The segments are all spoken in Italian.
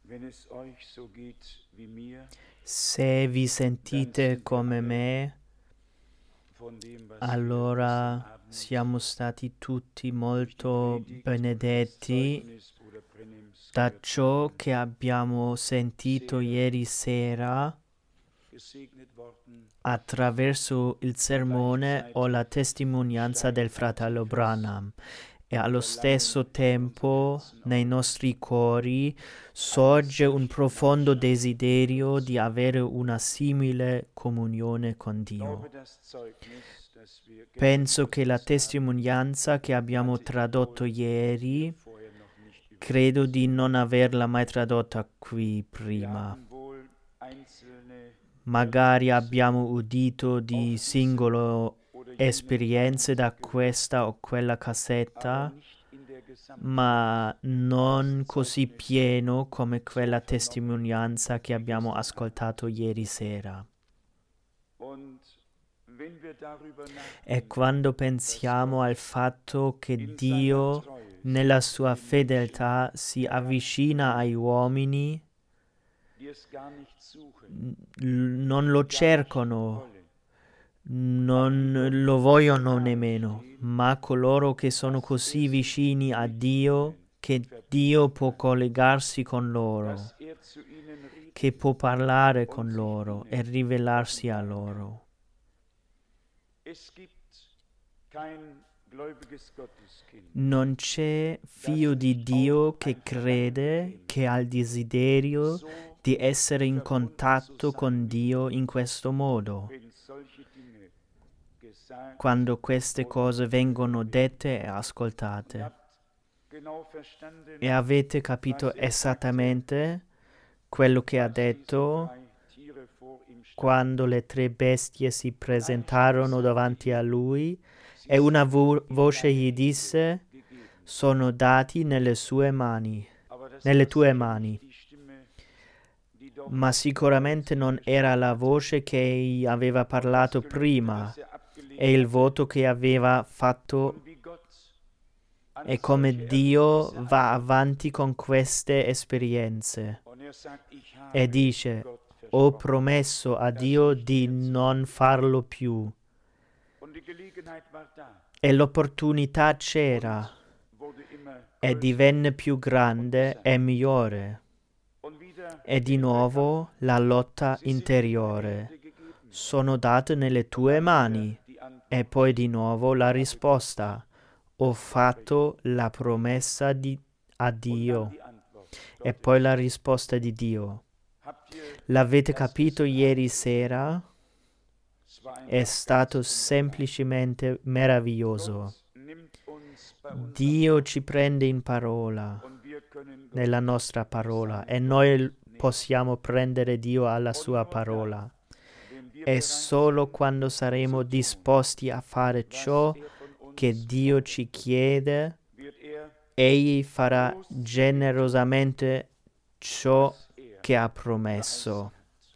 Se vi sentite come me, allora siamo stati tutti molto benedetti da ciò che abbiamo sentito ieri sera attraverso il sermone o la testimonianza del fratello Branham. E allo stesso tempo nei nostri cuori sorge un profondo desiderio di avere una simile comunione con Dio. Penso che la testimonianza che abbiamo tradotto ieri, credo di non averla mai tradotta qui prima. Magari abbiamo udito di singole esperienze da questa o quella cassetta, ma non così pieno come quella testimonianza che abbiamo ascoltato ieri sera. E quando pensiamo al fatto che Dio, nella sua fedeltà, si avvicina ai uomini, non lo cercano, non lo vogliono nemmeno, ma coloro che sono così vicini a Dio che Dio può collegarsi con loro, che può parlare con loro e rivelarsi a loro. Non c'è figlio di Dio che crede, che ha il desiderio di essere in contatto con Dio in questo modo. Quando queste cose vengono dette e ascoltate. E avete capito esattamente quello che ha detto quando le 3 bestie si presentarono davanti a lui e una voce gli disse: sono dati nelle tue mani. Ma sicuramente non era la voce che aveva parlato prima e il voto che aveva fatto. E come Dio va avanti con queste esperienze e dice: ho promesso a Dio di non farlo più. E l'opportunità c'era e divenne più grande e migliore. E di nuovo la lotta interiore. Sono date nelle tue mani. E poi di nuovo la risposta. Ho fatto la promessa a Dio. E poi la risposta di Dio. L'avete capito ieri sera? È stato semplicemente meraviglioso. Dio ci prende in parola, nella nostra parola, e noi possiamo prendere Dio alla sua parola. E solo quando saremo disposti a fare ciò che Dio ci chiede, Egli farà generosamente ciò che ha promesso.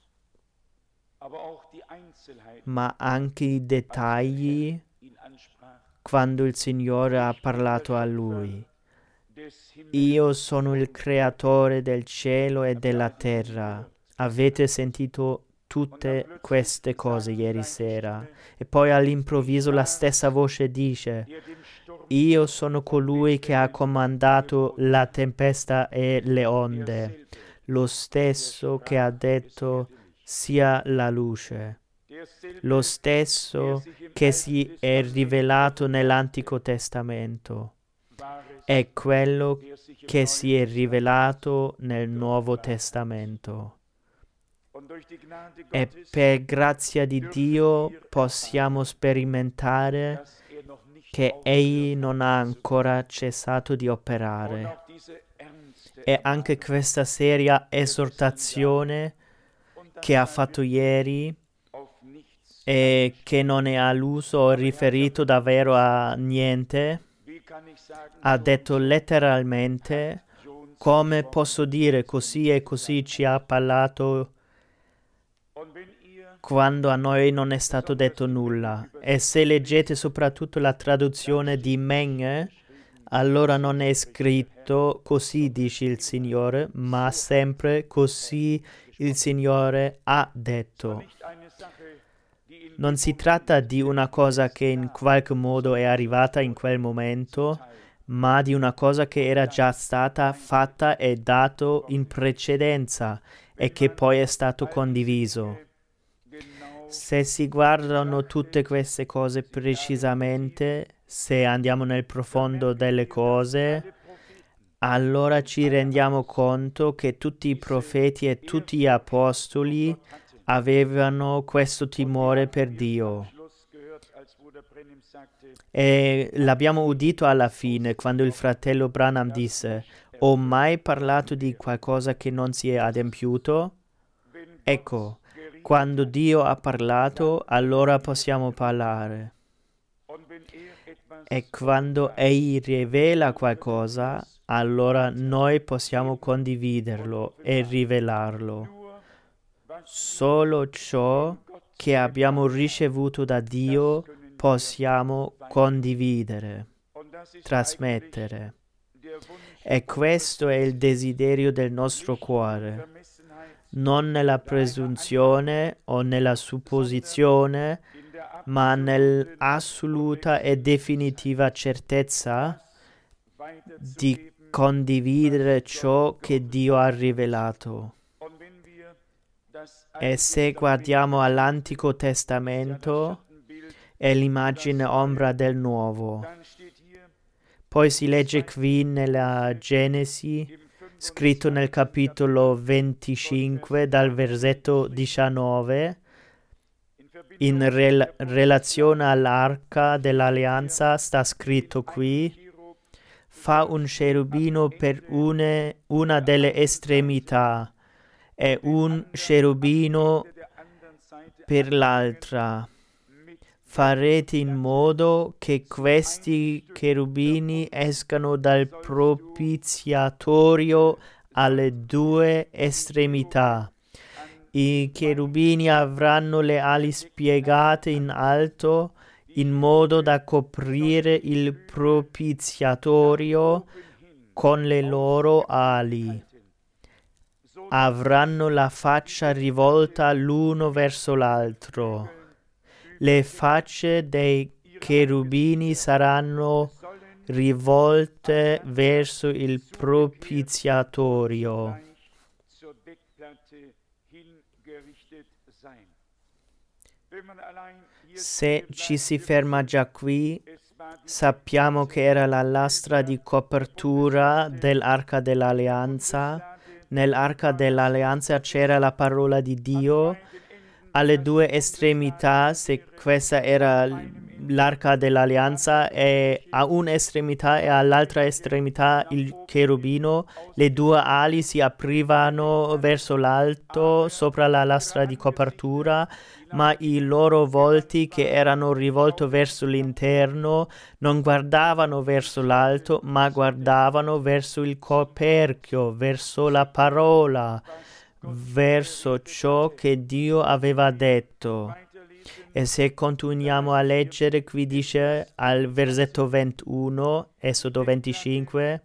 Ma anche i dettagli quando il Signore ha parlato a lui. Io sono il creatore del cielo e della terra. Avete sentito tutte queste cose ieri sera. E poi all'improvviso la stessa voce dice: io sono colui che ha comandato la tempesta e le onde, lo stesso che ha detto sia la luce, lo stesso che si è rivelato nell'Antico Testamento, è quello che si è rivelato nel Nuovo Testamento. E per grazia di Dio possiamo sperimentare che Egli non ha ancora cessato di operare. E anche questa seria esortazione che ha fatto ieri e che non è alluso o riferito davvero a niente, ha detto letteralmente: come posso dire così e così ci ha parlato quando a noi non è stato detto nulla. E se leggete soprattutto la traduzione di Menge, allora non è scritto così dice il Signore, ma sempre così il Signore ha detto. Non si tratta di una cosa che in qualche modo è arrivata in quel momento, ma di una cosa che era già stata fatta e dato in precedenza e che poi è stato condiviso. Se si guardano tutte queste cose precisamente, se andiamo nel profondo delle cose, allora ci rendiamo conto che tutti i profeti e tutti gli apostoli avevano questo timore per Dio. E l'abbiamo udito alla fine, quando il fratello Branham disse: ho mai parlato di qualcosa che non si è adempiuto? Ecco, quando Dio ha parlato, allora possiamo parlare. E quando Egli rivela qualcosa, allora noi possiamo condividerlo e rivelarlo. Solo ciò che abbiamo ricevuto da Dio possiamo condividere, trasmettere. E questo è il desiderio del nostro cuore, non nella presunzione o nella supposizione, ma nell'assoluta e definitiva certezza di condividere ciò che Dio ha rivelato. E se guardiamo all'Antico Testamento, è l'immagine ombra del Nuovo. Poi si legge qui nella Genesi, scritto nel capitolo 25, dal versetto 19, in relazione all'arca dell'alleanza sta scritto qui: fa un cherubino per una delle estremità e un cherubino per l'altra. Farete in modo che questi cherubini escano dal propiziatorio alle due estremità. I cherubini avranno le ali spiegate in alto in modo da coprire il propiziatorio con le loro ali. Avranno la faccia rivolta l'uno verso l'altro. Le facce dei cherubini saranno rivolte verso il propiziatorio. Se ci si ferma già qui, sappiamo che era la lastra di copertura dell'Arca dell'Alleanza. Nell'Arca dell'Alleanza c'era la parola di Dio. Alle due estremità, se questa era l'Arca dell'Alleanza, e a un'estremità e all'altra estremità il cherubino, le due ali si aprivano verso l'alto sopra la lastra di copertura, ma i loro volti, che erano rivolti verso l'interno, non guardavano verso l'alto, ma guardavano verso il coperchio, verso la parola, verso ciò che Dio aveva detto. E se continuiamo a leggere, qui dice al versetto 21, Esodo 25,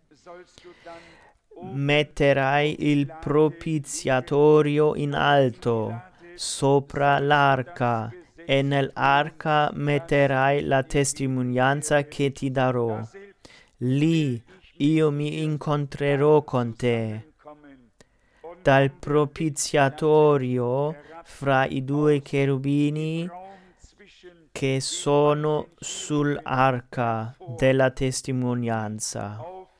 metterai il propiziatorio in alto sopra l'arca, e nell'arca metterai la testimonianza che ti darò. Lì io mi incontrerò con te. Dal propiziatorio fra i due cherubini che sono sull'arca della testimonianza.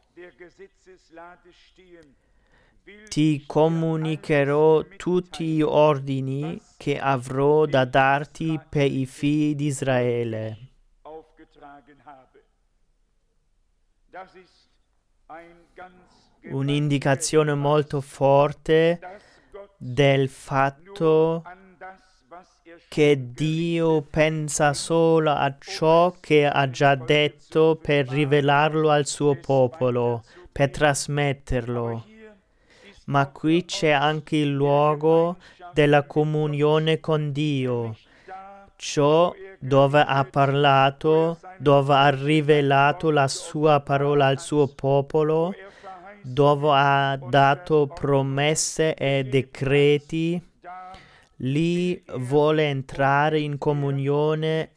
Ti comunicherò tutti gli ordini che avrò da darti per i figli di Israele. Un'indicazione molto forte del fatto che Dio pensa solo a ciò che ha già detto per rivelarlo al suo popolo, per trasmetterlo. Ma qui c'è anche il luogo della comunione con Dio, ciò dove ha parlato, dove ha rivelato la sua parola al suo popolo, dove ha dato promesse e decreti. Lì vuole entrare in comunione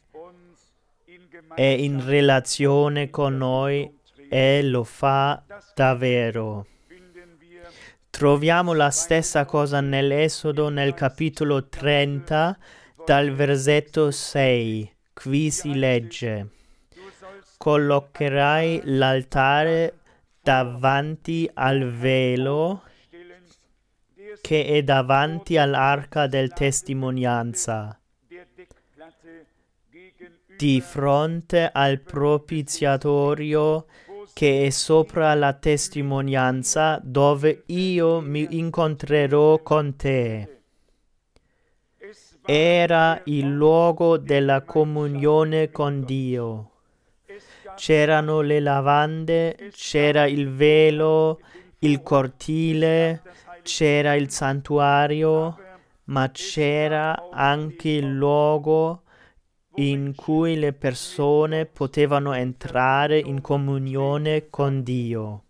e in relazione con noi e lo fa davvero. Troviamo la stessa cosa nell'Esodo nel capitolo 30 dal versetto 6. Qui si legge: collocherai l'altare davanti al velo che è davanti all'arca del testimonianza, di fronte al propiziatorio che è sopra la testimonianza, dove io mi incontrerò con te. Era il luogo della comunione con Dio. C'erano le lavande, c'era il velo, il cortile, c'era il santuario, ma c'era anche il luogo in cui le persone potevano entrare in comunione con Dio.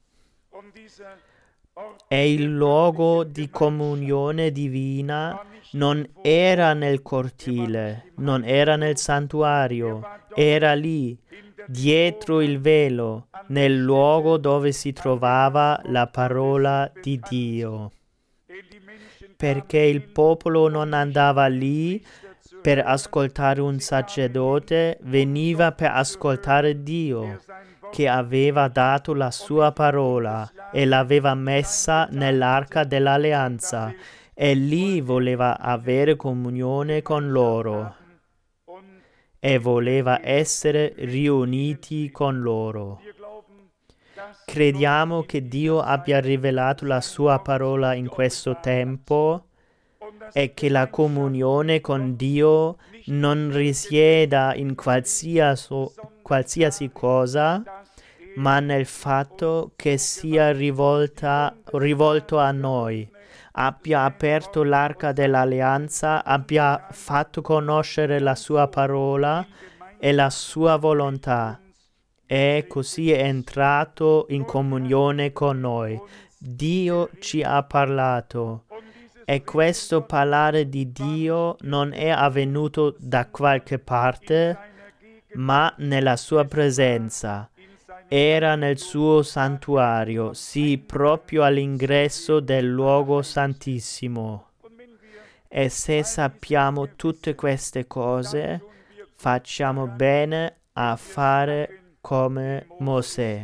E il luogo di comunione divina non era nel cortile, non era nel santuario, era lì, dietro il velo, nel luogo dove si trovava la parola di Dio. Perché il popolo non andava lì per ascoltare un sacerdote, veniva per ascoltare Dio, che aveva dato la sua parola e l'aveva messa nell'arca dell'alleanza, e lì voleva avere comunione con loro e voleva essere riuniti con loro. Crediamo che Dio abbia rivelato la sua parola in questo tempo e che la comunione con Dio non risieda in qualsiasi cosa, ma nel fatto che sia rivolto a noi, abbia aperto l'arca dell'alleanza, abbia fatto conoscere la sua parola e la sua volontà, e così è entrato in comunione con noi. Dio ci ha parlato. E questo parlare di Dio non è avvenuto da qualche parte, ma nella sua presenza. Era nel suo santuario, sì, proprio all'ingresso del luogo santissimo. E se sappiamo tutte queste cose, facciamo bene a fare come Mosè.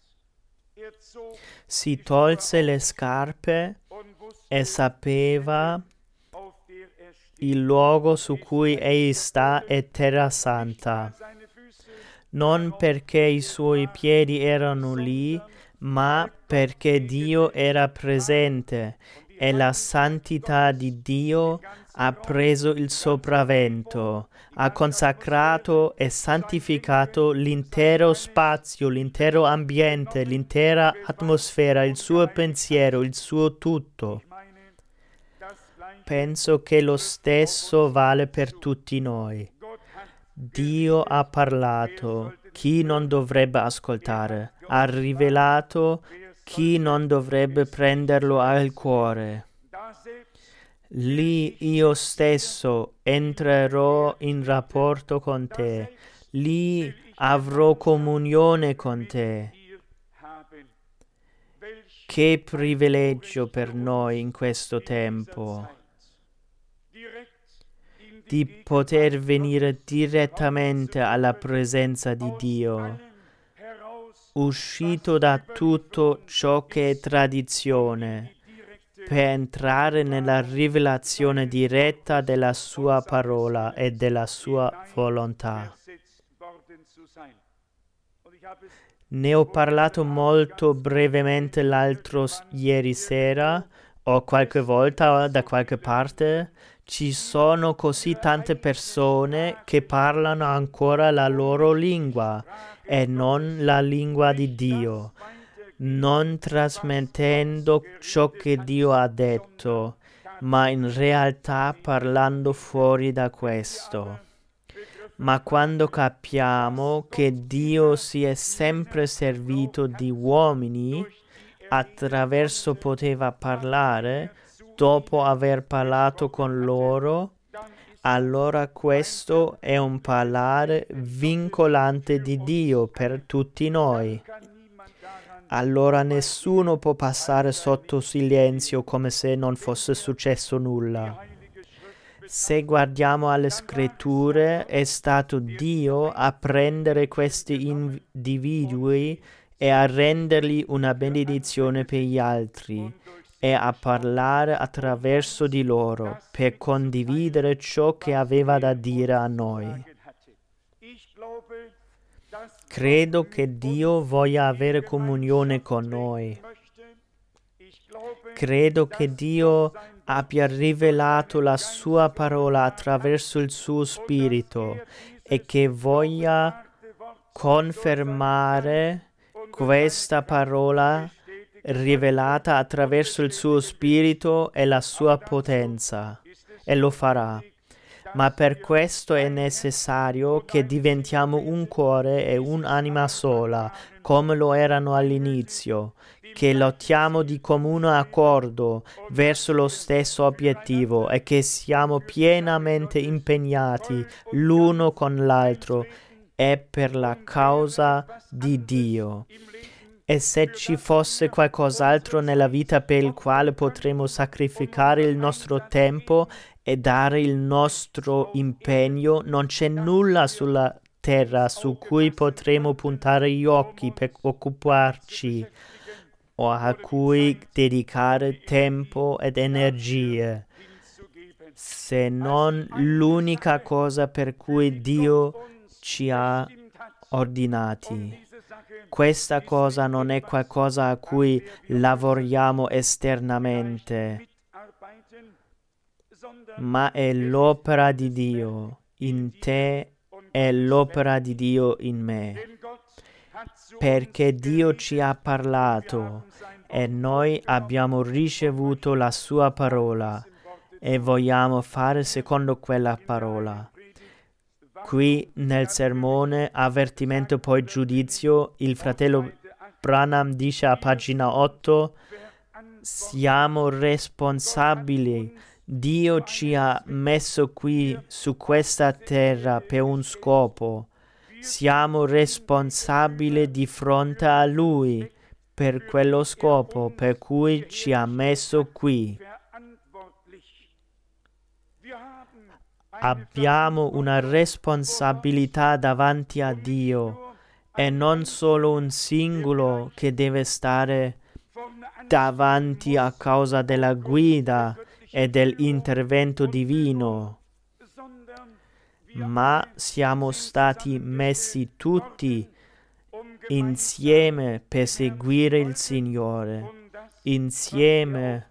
Si tolse le scarpe e sapeva il luogo su cui egli sta è terra santa, non perché i suoi piedi erano lì, ma perché Dio era presente e la santità di Dio ha preso il sopravvento, ha consacrato e santificato l'intero spazio, l'intero ambiente, l'intera atmosfera, il suo pensiero, il suo tutto. Penso che lo stesso vale per tutti noi. Dio ha parlato, chi non dovrebbe ascoltare? Ha rivelato, chi non dovrebbe prenderlo al cuore? Lì io stesso entrerò in rapporto con te, lì avrò comunione con te. Che privilegio per noi in questo tempo di poter venire direttamente alla presenza di Dio, uscito da tutto ciò che è tradizione, per entrare nella rivelazione diretta della sua parola e della sua volontà. Ne ho parlato molto brevemente ieri sera o qualche volta da qualche parte. Ci sono così tante persone che parlano ancora la loro lingua e non la lingua di Dio, non trasmettendo ciò che Dio ha detto, ma in realtà parlando fuori da questo. Ma quando capiamo che Dio si è sempre servito di uomini, attraverso poteva parlare, dopo aver parlato con loro, allora questo è un parlare vincolante di Dio per tutti noi. Allora nessuno può passare sotto silenzio come se non fosse successo nulla. Se guardiamo alle scritture, è stato Dio a prendere questi individui e a renderli una benedizione per gli altri e a parlare attraverso di loro per condividere ciò che aveva da dire a noi. Credo che Dio voglia avere comunione con noi. Credo che Dio abbia rivelato la sua parola attraverso il suo spirito e che voglia confermare questa parola rivelata attraverso il suo spirito e la sua potenza, e lo farà. Ma per questo è necessario che diventiamo un cuore e un'anima sola, come lo erano all'inizio, che lottiamo di comune accordo verso lo stesso obiettivo e che siamo pienamente impegnati l'uno con l'altro e per la causa di Dio. E se ci fosse qualcos'altro nella vita per il quale potremmo sacrificare il nostro tempo e dare il nostro impegno, non c'è nulla sulla terra su cui potremo puntare gli occhi per occuparci o a cui dedicare tempo ed energie, se non l'unica cosa per cui Dio ci ha ordinati. Questa cosa non è qualcosa a cui lavoriamo esternamente, ma è l'opera di Dio in te e l'opera di Dio in me. Perché Dio ci ha parlato e noi abbiamo ricevuto la sua parola e vogliamo fare secondo quella parola. Qui nel sermone avvertimento poi giudizio, il fratello Branham dice a pagina 8: siamo responsabili. Dio ci ha messo qui su questa terra per un scopo. Siamo responsabili di fronte a Lui per quello scopo per cui ci ha messo qui. Abbiamo una responsabilità davanti a Dio e non solo un singolo che deve stare davanti a causa della guida e dell'intervento divino, ma siamo stati messi tutti insieme per seguire il Signore, insieme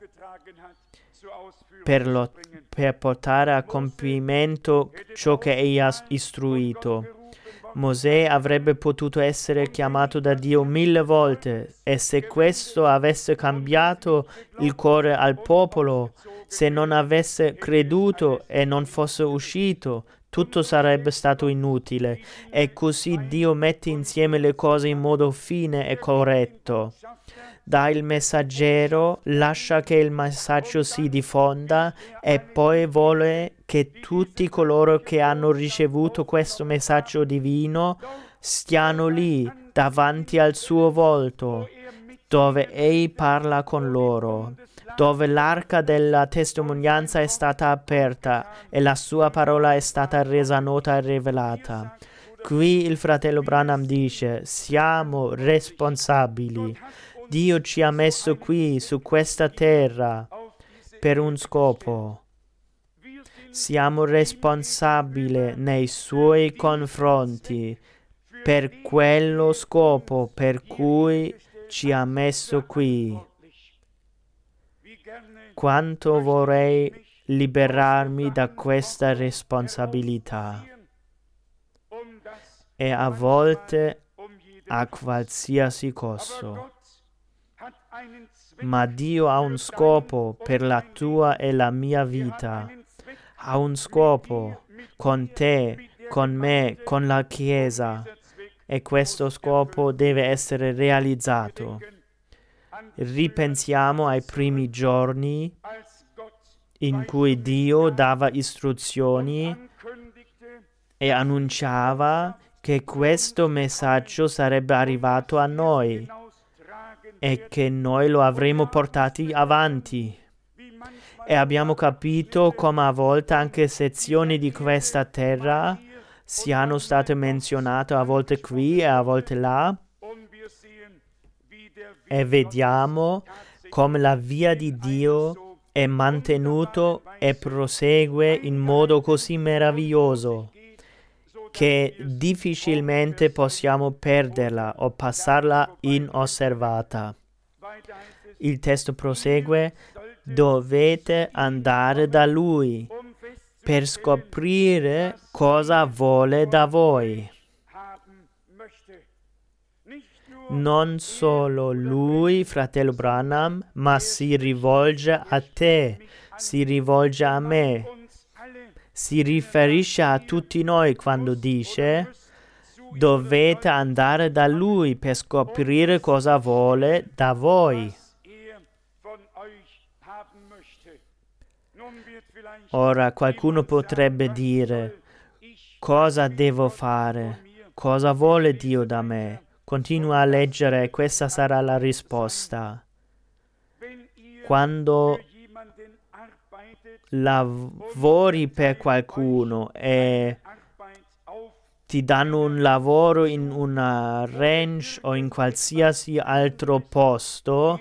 per portare a compimento ciò che Egli ha istruito. Mosè avrebbe potuto essere chiamato da Dio 1000 volte e se questo avesse cambiato il cuore al popolo, se non avesse creduto e non fosse uscito, tutto sarebbe stato inutile. E così Dio mette insieme le cose in modo fine e corretto. Dà il messaggero, lascia che il messaggio si diffonda e poi vuole che tutti coloro che hanno ricevuto questo messaggio divino stiano lì davanti al suo volto, dove Egli parla con loro, dove l'arca della testimonianza è stata aperta e la sua parola è stata resa nota e rivelata. Qui il fratello Branham dice: siamo responsabili. Dio ci ha messo qui su questa terra per un scopo. Siamo responsabili nei suoi confronti per quello scopo per cui ci ha messo qui. Quanto vorrei liberarmi da questa responsabilità e a volte a qualsiasi costo. Ma Dio ha un scopo per la tua e la mia vita. Ha un scopo con te, con me, con la Chiesa, e questo scopo deve essere realizzato. Ripensiamo ai primi giorni in cui Dio dava istruzioni e annunciava che questo messaggio sarebbe arrivato a noi e che noi lo avremmo portati avanti. E abbiamo capito come a volte anche sezioni di questa terra siano state menzionate, a volte qui e a volte là, e vediamo come la via di Dio è mantenuto e prosegue in modo così meraviglioso che difficilmente possiamo perderla o passarla inosservata. Il testo prosegue: dovete andare da Lui per scoprire cosa vuole da voi. Non solo Lui, fratello Branham, ma si rivolge a te, si rivolge a me. Si riferisce a tutti noi quando dice: dovete andare da Lui per scoprire cosa vuole da voi. Ora qualcuno potrebbe dire: cosa devo fare? Cosa vuole Dio da me? Continua a leggere e questa sarà la risposta. Quando lavori per qualcuno e ti danno un lavoro in una ranch o in qualsiasi altro posto,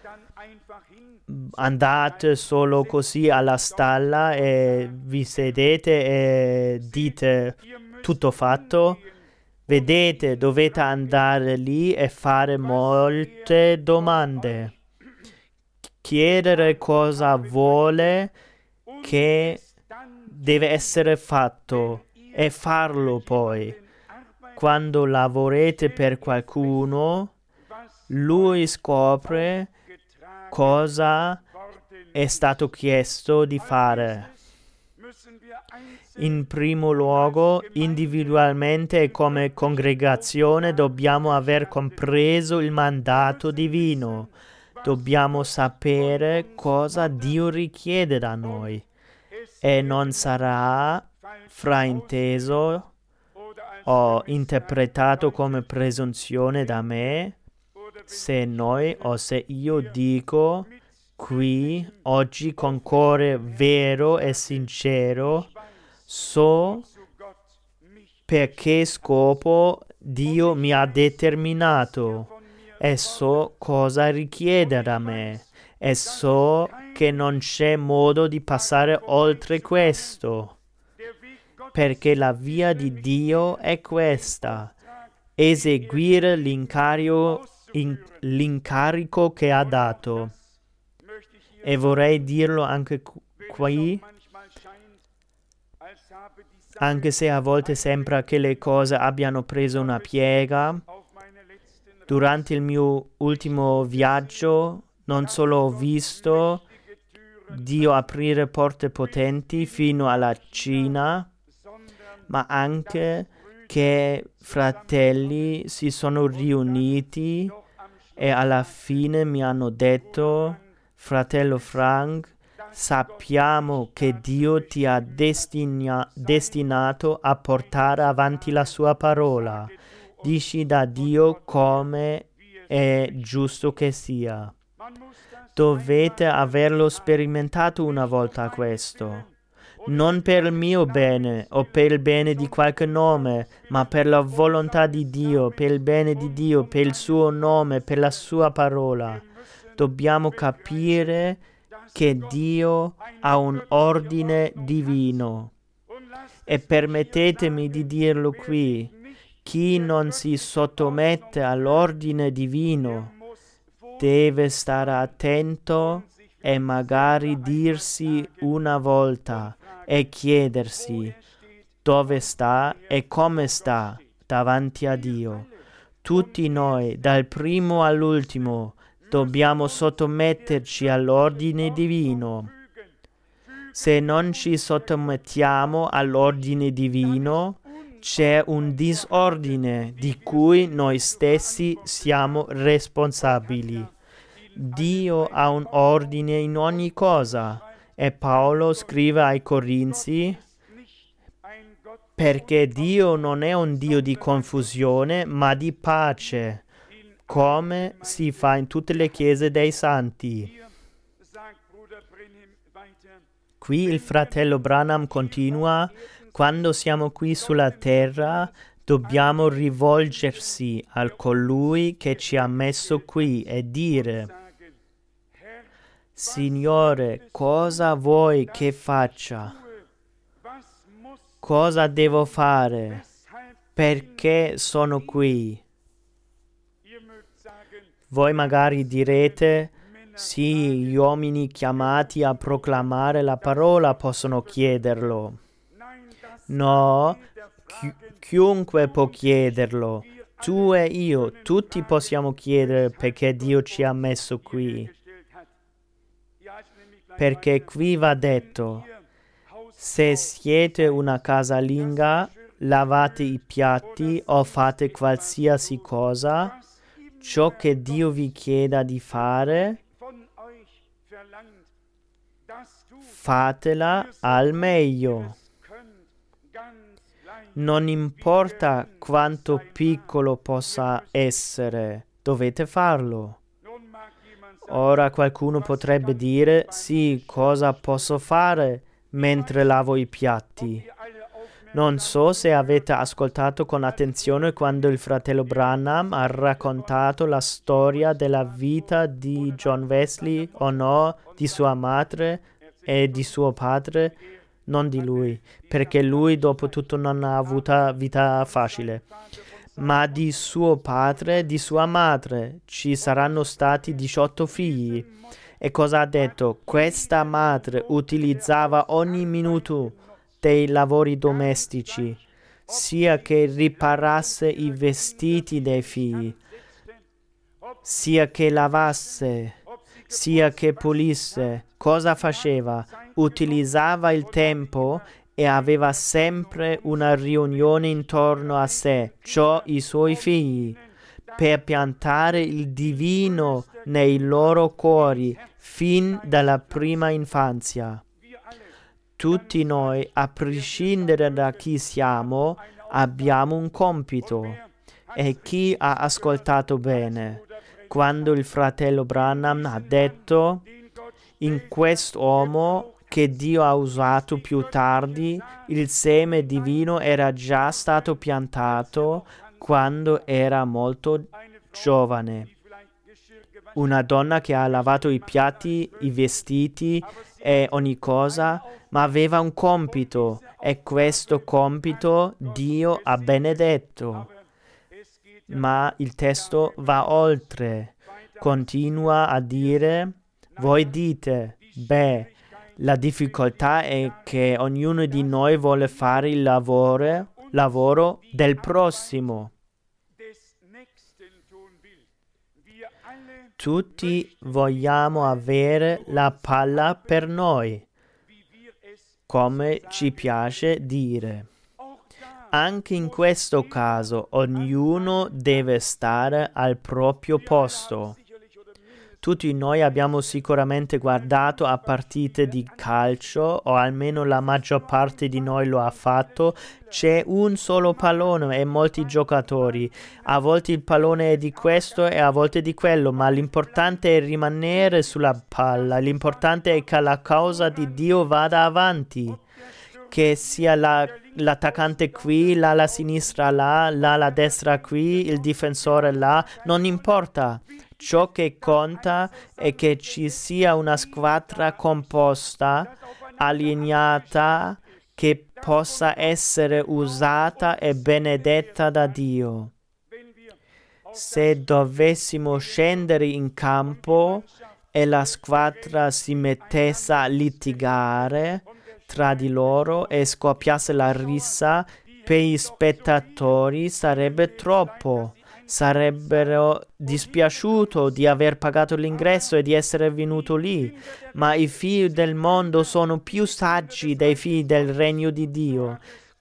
andate solo così alla stalla e vi sedete e dite: tutto fatto? Vedete, dovete andare lì e fare molte domande. Chiedere cosa vuole che deve essere fatto e farlo poi. Quando lavorate per qualcuno, lui scopre cosa è stato chiesto di fare. In primo luogo, individualmente e come congregazione dobbiamo aver compreso il mandato divino. Dobbiamo sapere cosa Dio richiede da noi e non sarà frainteso o interpretato come presunzione da me se noi o se io dico qui oggi con cuore vero e sincero: so per che scopo Dio mi ha determinato e so cosa richiede da me e so che non c'è modo di passare oltre questo, perché la via di Dio è questa: eseguire l'incarico che ha dato. E vorrei dirlo anche qui, anche se a volte sembra che le cose abbiano preso una piega. Durante il mio ultimo viaggio non solo ho visto Dio aprire porte potenti fino alla Cina, ma anche che fratelli si sono riuniti e alla fine mi hanno detto: fratello Frank, sappiamo che Dio ti ha destinato a portare avanti la sua parola. Dici da Dio come è giusto che sia. Dovete averlo sperimentato una volta questo. Non per il mio bene o per il bene di qualche nome, ma per la volontà di Dio, per il bene di Dio, per il suo nome, per la sua parola. Dobbiamo capire che Dio ha un ordine divino. E permettetemi di dirlo qui: chi non si sottomette all'ordine divino deve stare attento e magari dirsi una volta e chiedersi dove sta e come sta davanti a Dio. Tutti noi, dal primo all'ultimo, dobbiamo sottometterci all'ordine divino. Se non ci sottomettiamo all'ordine divino, c'è un disordine di cui noi stessi siamo responsabili. Dio ha un ordine in ogni cosa e Paolo scrive ai Corinzi perché Dio non è un Dio di confusione ma di pace, come si fa in tutte le chiese dei santi. Qui il fratello Branham continua: quando siamo qui sulla terra dobbiamo rivolgersi a colui che ci ha messo qui e dire: Signore, cosa vuoi che faccia? Cosa devo fare? Perché sono qui? Voi magari direte: sì, gli uomini chiamati a proclamare la parola possono chiederlo. No, chiunque può chiederlo. Tu e io, tutti possiamo chiedere perché Dio ci ha messo qui. Perché qui va detto: se siete una casalinga, lavate i piatti o fate qualsiasi cosa, ciò che Dio vi chieda di fare, fatela al meglio. Non importa quanto piccolo possa essere, dovete farlo. Ora qualcuno potrebbe dire: sì, cosa posso fare mentre lavo i piatti? Non so se avete ascoltato con attenzione quando il fratello Branham ha raccontato la storia della vita di John Wesley o no, di sua madre e di suo padre, non di lui, perché lui dopo tutto non ha avuto vita facile, ma di suo padre e di sua madre. Ci saranno stati 18 figli. E cosa ha detto? Questa madre utilizzava ogni minuto dei lavori domestici, sia che riparasse i vestiti dei figli, sia che lavasse, sia che pulisse. Cosa faceva? Utilizzava il tempo e aveva sempre una riunione intorno a sé, cioè i suoi figli, per piantare il divino nei loro cuori fin dalla prima infanzia. Tutti noi, a prescindere da chi siamo, abbiamo un compito. E chi ha ascoltato bene? Quando il fratello Branham ha detto: in quest'uomo che Dio ha usato più tardi, il seme divino era già stato piantato quando era molto giovane. Una donna che ha lavato i piatti, i vestiti e ogni cosa, ma aveva un compito, e questo compito Dio ha benedetto. Ma il testo va oltre, continua a dire: voi dite, la difficoltà è che ognuno di noi vuole fare il lavoro del prossimo. Tutti vogliamo avere la palla per noi, come ci piace dire. Anche in questo caso ognuno deve stare al proprio posto. Tutti noi abbiamo sicuramente guardato a partite di calcio, o almeno la maggior parte di noi lo ha fatto. C'è un solo pallone e molti giocatori. A volte il pallone è di questo e a volte di quello, ma l'importante è rimanere sulla palla. L'importante è che la causa di Dio vada avanti. Che sia l'attaccante qui, l'ala sinistra là, l'ala destra qui, il difensore là, non importa. Ciò che conta è che ci sia una squadra composta, allineata, che possa essere usata e benedetta da Dio. Se dovessimo scendere in campo e la squadra si mettesse a litigare tra di loro e scoppiasse la rissa, per gli spettatori sarebbe troppo. Sarebbero dispiaciuto di aver pagato l'ingresso e di essere venuto lì, ma i figli del mondo sono più saggi dei figli del regno di Dio.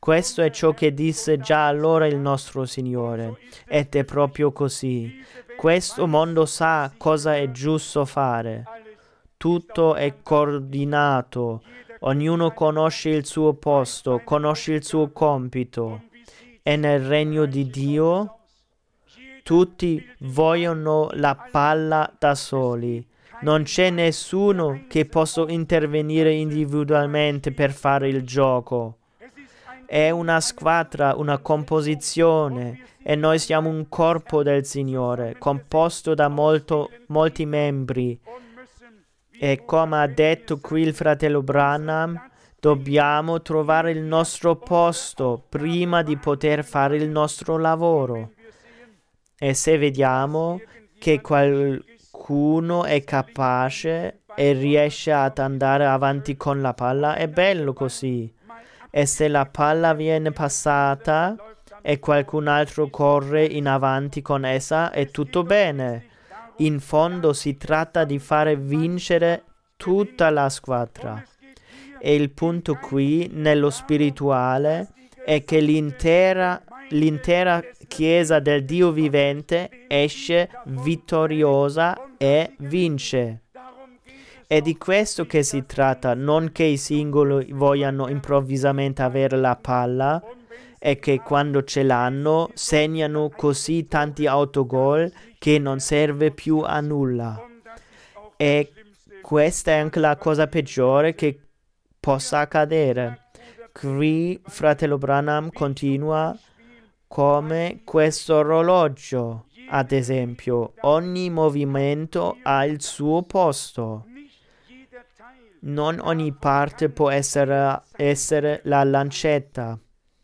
Questo è ciò che disse già allora il nostro Signore, ed è proprio così. Questo mondo sa cosa è giusto fare. Tutto è coordinato, ognuno conosce il suo posto, conosce il suo compito. E nel regno di Dio tutti vogliono la palla da soli. Non c'è nessuno che possa intervenire individualmente per fare il gioco. È una squadra, una composizione, e noi siamo un corpo del Signore, composto da molti membri. E come ha detto qui il fratello Branham, dobbiamo trovare il nostro posto prima di poter fare il nostro lavoro. E se vediamo che qualcuno è capace e riesce ad andare avanti con la palla, è bello così. E se la palla viene passata e qualcun altro corre in avanti con essa, è tutto bene. In fondo si tratta di fare vincere tutta la squadra. E il punto qui, nello spirituale, è che l'intera Chiesa del Dio vivente esce vittoriosa e vince. È di questo che si tratta, non che i singoli vogliano improvvisamente avere la palla e che quando ce l'hanno segnano così tanti autogol che non serve più a nulla. E questa è anche la cosa peggiore che possa accadere. Qui fratello Branham continua come questo orologio, ad esempio, ogni movimento ha il suo posto. Non ogni parte può essere la lancetta.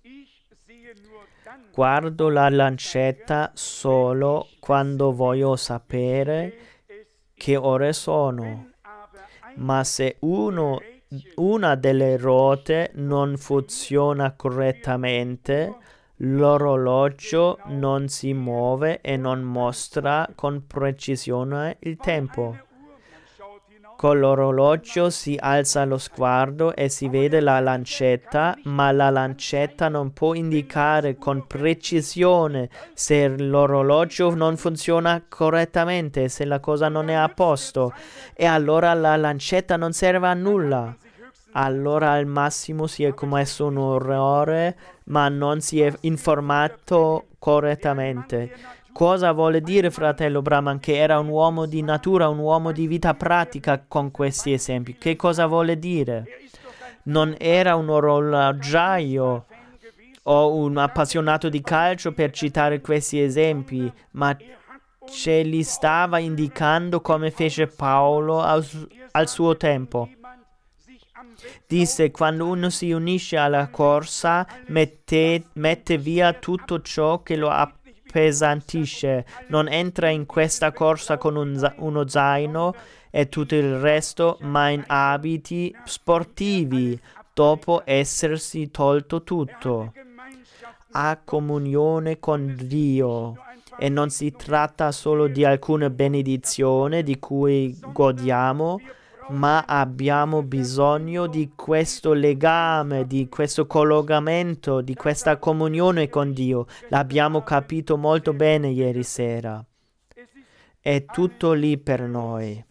Guardo la lancetta solo quando voglio sapere che ore sono. Ma se una delle ruote non funziona correttamente, l'orologio non si muove e non mostra con precisione il tempo. Con l'orologio si alza lo sguardo e si vede la lancetta, ma la lancetta non può indicare con precisione se l'orologio non funziona correttamente, se la cosa non è a posto. E allora la lancetta non serve a nulla. Allora al massimo si è commesso un errore, ma non si è informato correttamente. Cosa vuole dire, fratello Brahman, che era un uomo di natura, un uomo di vita pratica con questi esempi? Che cosa vuole dire? Non era un orologiaio o un appassionato di calcio per citare questi esempi, ma ce li stava indicando come fece Paolo al suo tempo. Disse: quando uno si unisce alla corsa, mette via tutto ciò che lo appesantisce. Non entra in questa corsa con uno zaino e tutto il resto, ma in abiti sportivi, dopo essersi tolto tutto. Ha comunione con Dio. E non si tratta solo di alcune benedizioni di cui godiamo, ma abbiamo bisogno di questo legame, di questo collegamento, di questa comunione con Dio. L'abbiamo capito molto bene ieri sera. È tutto lì per noi.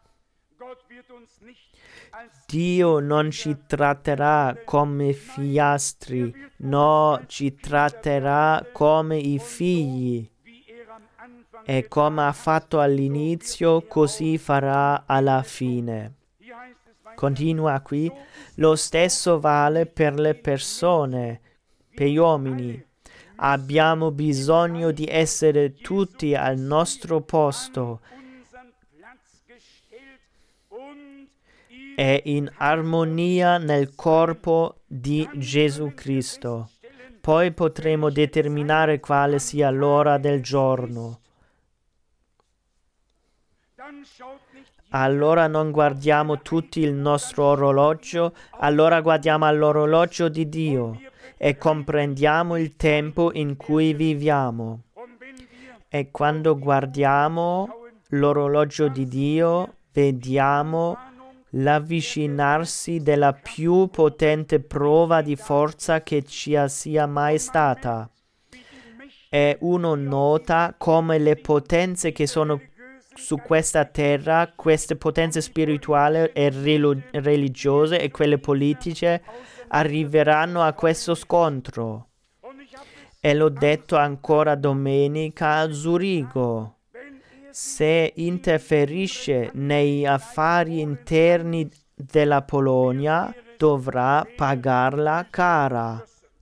Dio non ci tratterà come figliastri, no, ci tratterà come i figli. E come ha fatto all'inizio, così farà alla fine. Continua qui: lo stesso vale per le persone, per gli uomini. Abbiamo bisogno di essere tutti al nostro posto e in armonia nel corpo di Gesù Cristo. Poi potremo determinare quale sia l'ora del giorno. Allora non guardiamo tutti il nostro orologio, allora guardiamo all'orologio di Dio e comprendiamo il tempo in cui viviamo. E quando guardiamo l'orologio di Dio, vediamo l'avvicinarsi della più potente prova di forza che ci sia mai stata. E uno nota come le potenze che sono su questa terra, queste potenze spirituali e religiose e quelle politiche, arriveranno a questo scontro. E l'ho detto ancora domenica a Zurigo. Se interferisce nei affari interni della Polonia, dovrà pagarla cara.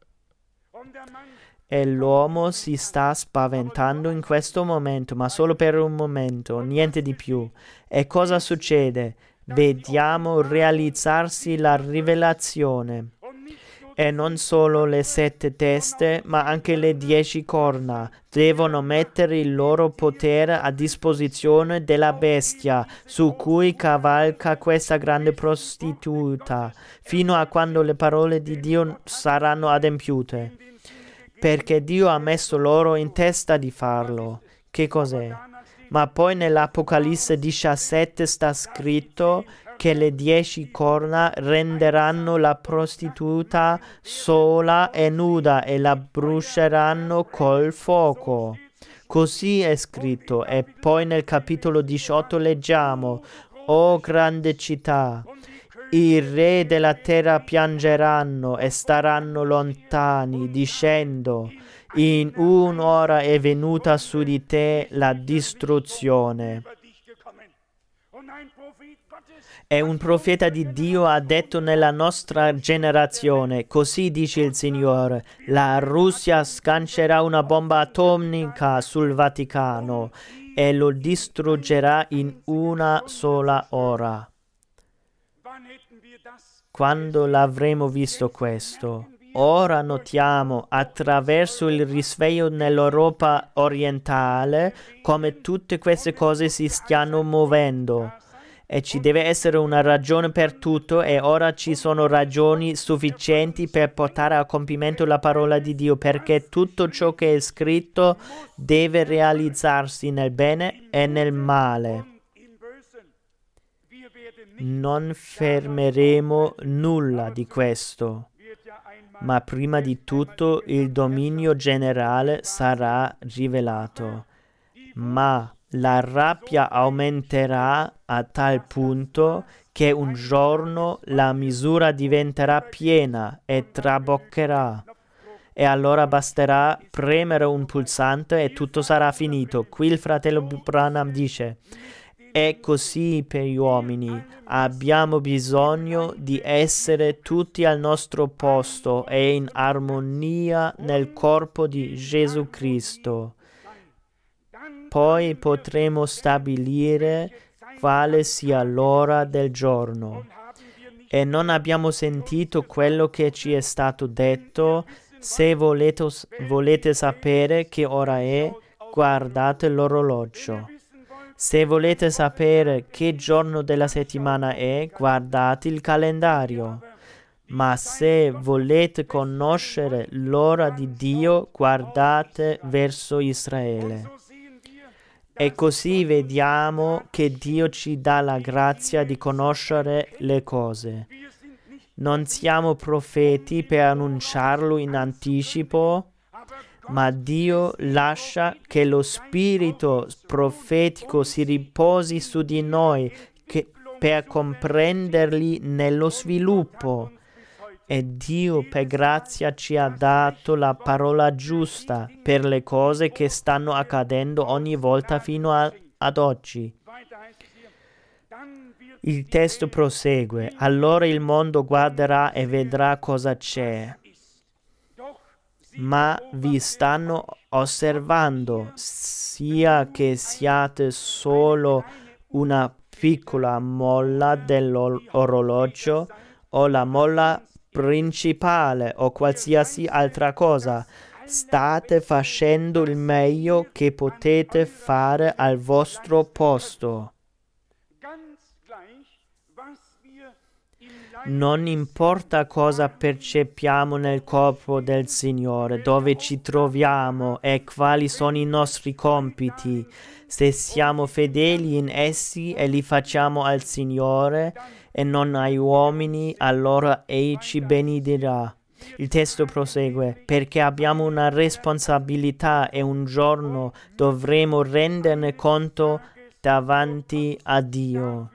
E l'uomo si sta spaventando in questo momento, ma solo per un momento, niente di più. E cosa succede? Vediamo realizzarsi la rivelazione. E non solo le 7 teste, ma anche le 10 corna devono mettere il loro potere a disposizione della bestia su cui cavalca questa grande prostituta, fino a quando le parole di Dio saranno adempiute. Perché Dio ha messo loro in testa di farlo. Che cos'è? Ma poi nell'Apocalisse 17 sta scritto che le 10 corna renderanno la prostituta sola e nuda e la bruceranno col fuoco. Così è scritto. E poi nel capitolo 18 leggiamo: «O grande città, i re della terra piangeranno e staranno lontani, dicendo: in un'ora è venuta su di te la distruzione». E un profeta di Dio ha detto nella nostra generazione: così dice il Signore, la Russia sgancerà una bomba atomica sul Vaticano e lo distruggerà in una sola ora. Quando l'avremo visto questo? Ora notiamo attraverso il risveglio nell'Europa orientale come tutte queste cose si stiano muovendo. E ci deve essere una ragione per tutto, e ora ci sono ragioni sufficienti per portare a compimento la parola di Dio, perché tutto ciò che è scritto deve realizzarsi nel bene e nel male. Non fermeremo nulla di questo, ma prima di tutto il dominio generale sarà rivelato. Ma la rabbia aumenterà a tal punto che un giorno la misura diventerà piena e traboccherà. E allora basterà premere un pulsante e tutto sarà finito. Qui il fratello Branham dice: è così per gli uomini. Abbiamo bisogno di essere tutti al nostro posto e in armonia nel corpo di Gesù Cristo. Poi potremo stabilire quale sia l'ora del giorno. E non abbiamo sentito quello che ci è stato detto. Se volete sapere che ora è, guardate l'orologio. Se volete sapere che giorno della settimana è, guardate il calendario. Ma se volete conoscere l'ora di Dio, guardate verso Israele. E così vediamo che Dio ci dà la grazia di conoscere le cose. Non siamo profeti per annunciarlo in anticipo, ma Dio lascia che lo spirito profetico si riposi su di noi per comprenderli nello sviluppo. E Dio per grazia ci ha dato la parola giusta per le cose che stanno accadendo ogni volta fino ad oggi. Il testo prosegue: allora il mondo guarderà e vedrà cosa c'è. Ma vi stanno osservando, sia che siate solo una piccola molla dell'orologio o la molla principale o qualsiasi altra cosa. State facendo il meglio che potete fare al vostro posto. Non importa cosa percepiamo nel corpo del Signore, dove ci troviamo e quali sono i nostri compiti, se siamo fedeli in essi e li facciamo al Signore, e non ai uomini, allora Egli ci benedirà. Il testo prosegue, perché abbiamo una responsabilità e un giorno dovremo renderne conto davanti a Dio.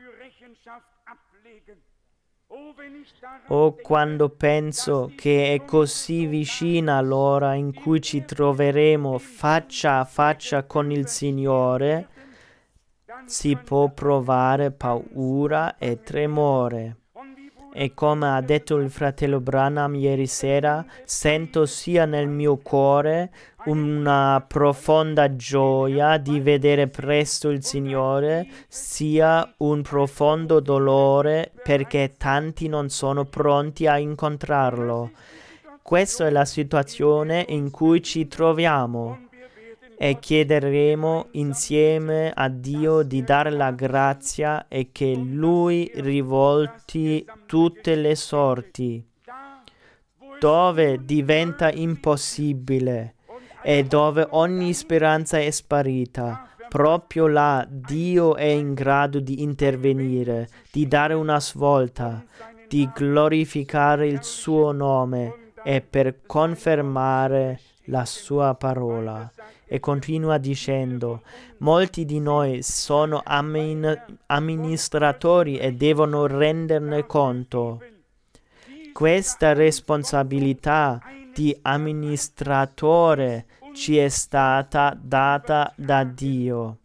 O quando penso che è così vicina l'ora in cui ci troveremo faccia a faccia con il Signore, si può provare paura e tremore. E come ha detto il fratello Branham ieri sera, sento sia nel mio cuore una profonda gioia di vedere presto il Signore, sia un profondo dolore perché tanti non sono pronti a incontrarlo. Questa è la situazione in cui ci troviamo. E chiederemo insieme a Dio di dare la grazia e che Lui rivolti tutte le sorti. Dove diventa impossibile e dove ogni speranza è sparita, proprio là Dio è in grado di intervenire, di dare una svolta, di glorificare il suo nome e per confermare la sua parola. E continua dicendo, molti di noi sono amministratori e devono renderne conto. Questa responsabilità di amministratore ci è stata data da Dio.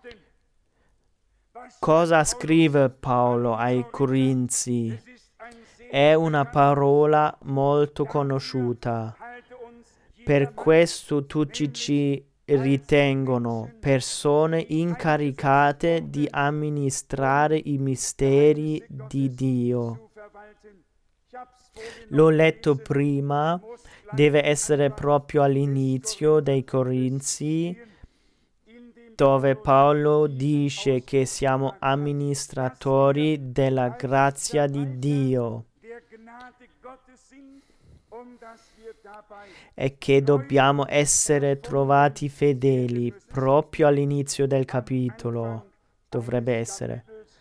Cosa scrive Paolo ai Corinzi? È una parola molto conosciuta. Per questo tutti ci ritengono persone incaricate di amministrare i misteri di Dio. L'ho letto prima, deve essere proprio all'inizio dei Corinzi, dove Paolo dice che siamo amministratori della grazia di Dio e che dobbiamo essere trovati fedeli proprio all'inizio del capitolo. Dovrebbe essere.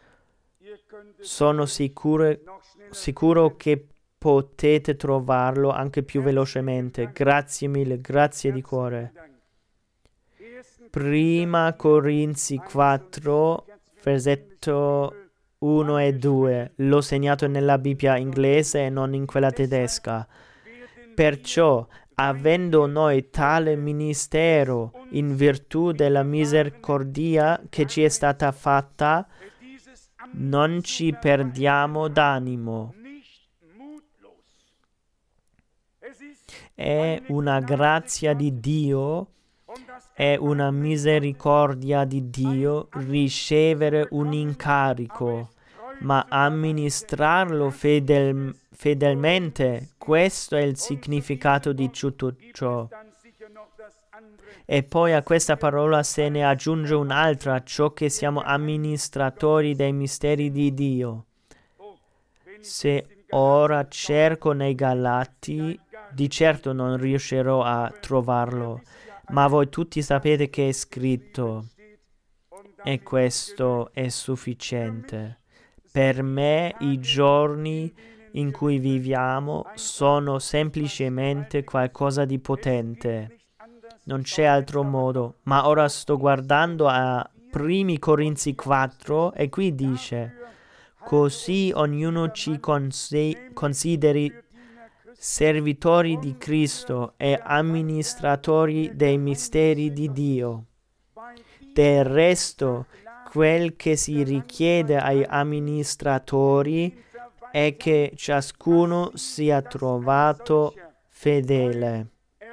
Sono sicuro che potete trovarlo anche più velocemente. Grazie mille, grazie di cuore. Prima Corinzi 4, versetto 1 e 2. L'ho segnato nella Bibbia inglese e non in quella tedesca. Perciò, avendo noi tale ministero in virtù della misericordia che ci è stata fatta, non ci perdiamo d'animo. È una grazia di Dio, è una misericordia di Dio ricevere un incarico, ma amministrarlo fedelmente, questo è il significato di tutto ciò. E poi a questa parola se ne aggiunge un'altra, ciò che siamo amministratori dei misteri di Dio. Se ora cerco nei Galati, di certo non riuscirò a trovarlo, ma voi tutti sapete che è scritto, e questo è sufficiente. Per me i giorni in cui viviamo sono semplicemente qualcosa di potente. Non c'è altro modo. Ma ora sto guardando a Primi Corinzi 4 e qui dice: così ognuno ci consideri servitori di Cristo e amministratori dei misteri di Dio. Del resto, quel che si richiede ai amministratori è che ciascuno sia trovato fedele.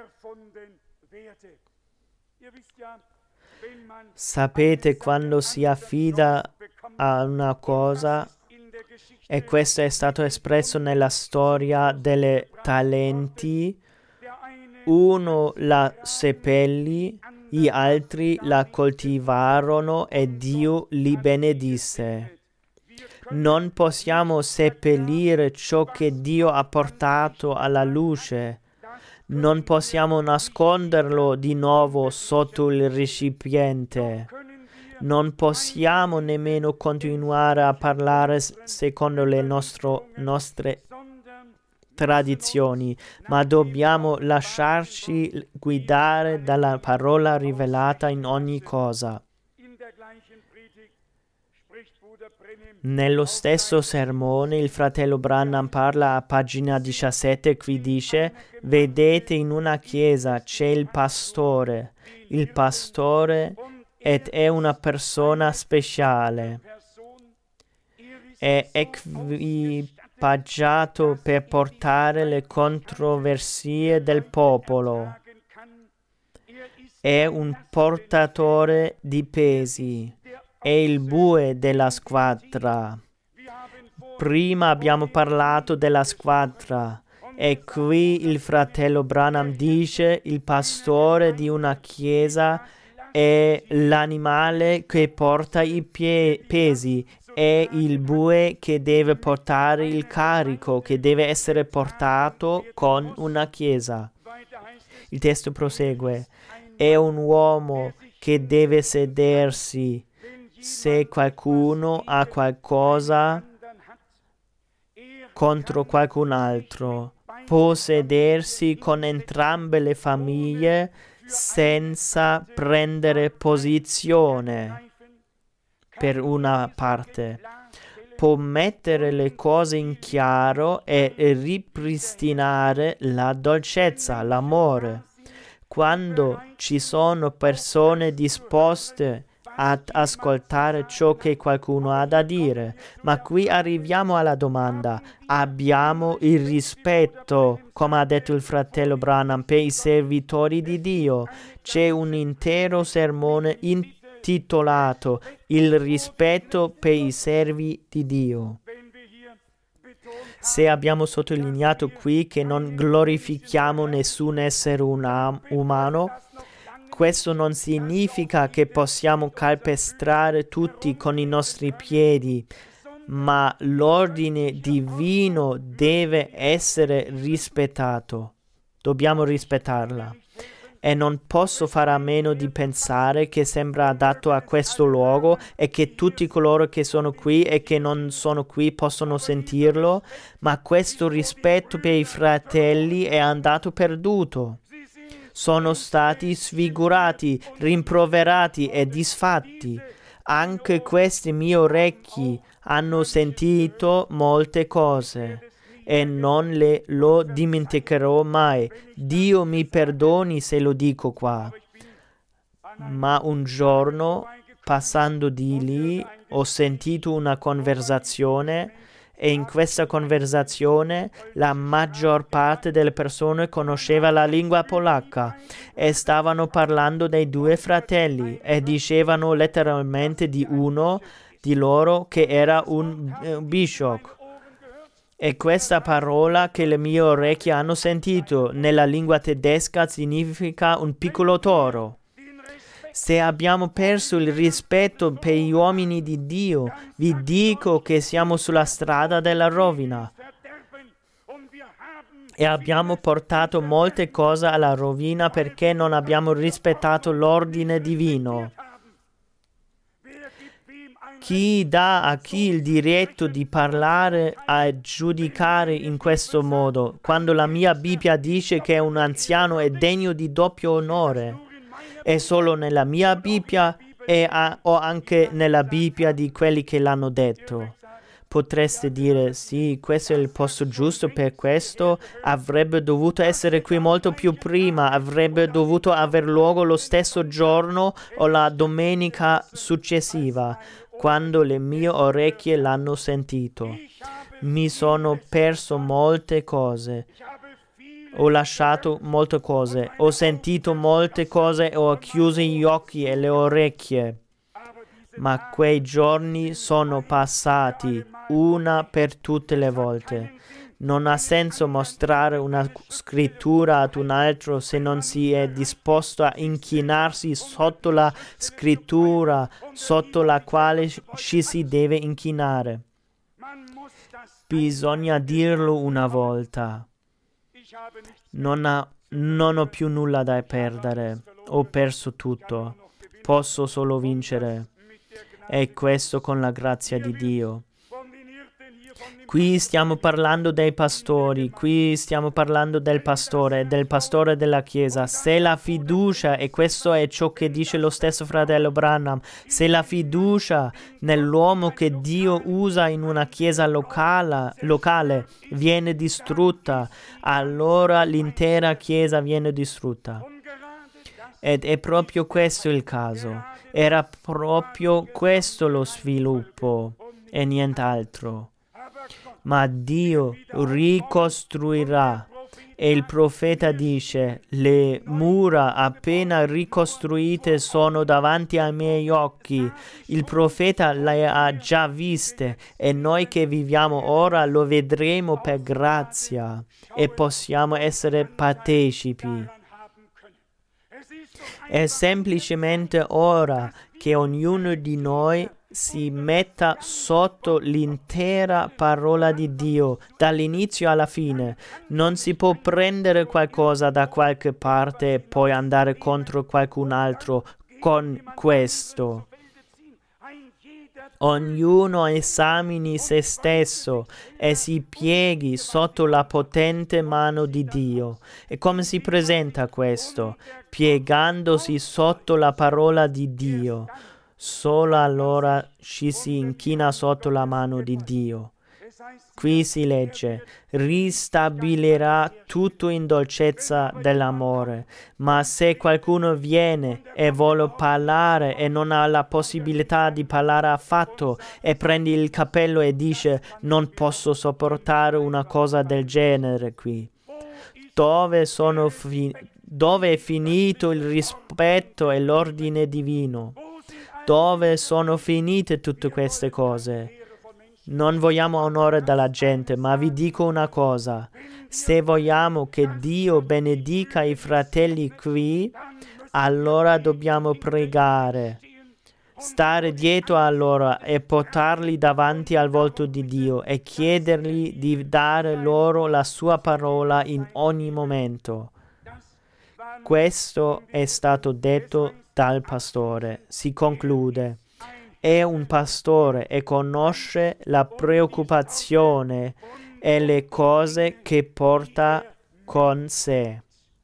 Sapete, quando si affida a una cosa, e questo è stato espresso nella storia delle talenti, uno la seppellì, gli altri la coltivarono e Dio li benedisse. Non possiamo seppellire ciò che Dio ha portato alla luce. Non possiamo nasconderlo di nuovo sotto il recipiente. Non possiamo nemmeno continuare a parlare secondo le nostre tradizioni, ma dobbiamo lasciarci guidare dalla parola rivelata in ogni cosa. Nello stesso sermone il fratello Branham parla a pagina 17, qui dice: vedete, in una chiesa c'è il pastore ed è una persona speciale, è equipaggiato per portare le controversie del popolo, è un portatore di pesi, è il bue della squadra. Prima abbiamo parlato della squadra e qui il fratello Branham dice: il pastore di una chiesa è l'animale che porta i pesi, è il bue che deve portare il carico, che deve essere portato con una chiesa. Il testo prosegue: è un uomo che deve sedersi. Se qualcuno ha qualcosa contro qualcun altro, può sedersi con entrambe le famiglie senza prendere posizione per una parte. Può mettere le cose in chiaro e ripristinare la dolcezza, l'amore. Quando ci sono persone disposte ad ascoltare ciò che qualcuno ha da dire. Ma qui arriviamo alla domanda: abbiamo il rispetto, come ha detto il fratello Branham, per i servitori di Dio? C'è un intero sermone intitolato Il rispetto per i servi di Dio. Se abbiamo sottolineato qui che non glorifichiamo nessun essere umano, questo non significa che possiamo calpestare tutti con i nostri piedi, ma l'ordine divino deve essere rispettato. Dobbiamo rispettarla. E non posso fare a meno di pensare che sembra adatto a questo luogo e che tutti coloro che sono qui e che non sono qui possono sentirlo, ma questo rispetto per i fratelli è andato perduto. Sono stati sfigurati, rimproverati e disfatti. Anche questi miei orecchi hanno sentito molte cose e non lo dimenticherò mai. Dio mi perdoni se lo dico qua. Ma un giorno, passando di lì, ho sentito una conversazione e in questa conversazione la maggior parte delle persone conosceva la lingua polacca e stavano parlando dei due fratelli e dicevano letteralmente di uno di loro che era un bishop. E questa parola che le mie orecchie hanno sentito nella lingua tedesca significa un piccolo toro. Se abbiamo perso il rispetto per gli uomini di Dio, vi dico che siamo sulla strada della rovina. E abbiamo portato molte cose alla rovina perché non abbiamo rispettato l'ordine divino. Chi dà a chi il diritto di parlare e giudicare in questo modo, quando la mia Bibbia dice che un anziano è degno di doppio onore? È solo nella mia Bibbia o anche nella Bibbia di quelli che l'hanno detto? Potreste dire: sì, questo è il posto giusto per questo, avrebbe dovuto essere qui molto più prima, avrebbe dovuto aver luogo lo stesso giorno o la domenica successiva, quando le mie orecchie l'hanno sentito. Mi sono perso molte cose. Ho lasciato molte cose, ho sentito molte cose e ho chiuso gli occhi e le orecchie. Ma quei giorni sono passati una per tutte le volte. Non ha senso mostrare una scrittura ad un altro se non si è disposto a inchinarsi sotto la scrittura sotto la quale ci si deve inchinare. Bisogna dirlo una volta. Non ho più nulla da perdere. Ho perso tutto. Posso solo vincere. e questo con la grazia di Dio. Qui stiamo parlando dei pastori, qui stiamo parlando del pastore della Chiesa. Se la fiducia, e questo è ciò che dice lo stesso fratello Branham, se la fiducia nell'uomo che Dio usa in una Chiesa locale viene distrutta, allora l'intera Chiesa viene distrutta. Ed è proprio questo il caso. Era proprio questo lo sviluppo e nient'altro. Ma Dio ricostruirà. E il profeta dice: le mura appena ricostruite sono davanti ai miei occhi. Il profeta le ha già viste e noi che viviamo ora lo vedremo per grazia e possiamo essere partecipi. È semplicemente ora che ognuno di noi si metta sotto l'intera parola di Dio, dall'inizio alla fine. Non si può prendere qualcosa da qualche parte e poi andare contro qualcun altro con questo. Ognuno esamini se stesso e si pieghi sotto la potente mano di Dio. E come si presenta questo? Piegandosi sotto la parola di Dio. Solo allora ci si inchina sotto la mano di Dio. Qui si legge: ristabilirà tutto in dolcezza dell'amore. Ma se qualcuno viene e vuole parlare e non ha la possibilità di parlare affatto e prende il cappello e dice: non posso sopportare una cosa del genere qui. Dove è finito il rispetto e l'ordine divino? Dove sono finite tutte queste cose? Non vogliamo onore dalla gente, ma vi dico una cosa. Se vogliamo che Dio benedica i fratelli qui, allora dobbiamo pregare, stare dietro a loro e portarli davanti al volto di Dio e chiedergli di dare loro la sua parola in ogni momento. Questo è stato detto dal pastore. Si conclude: è un pastore e conosce la preoccupazione e le cose che porta con sé.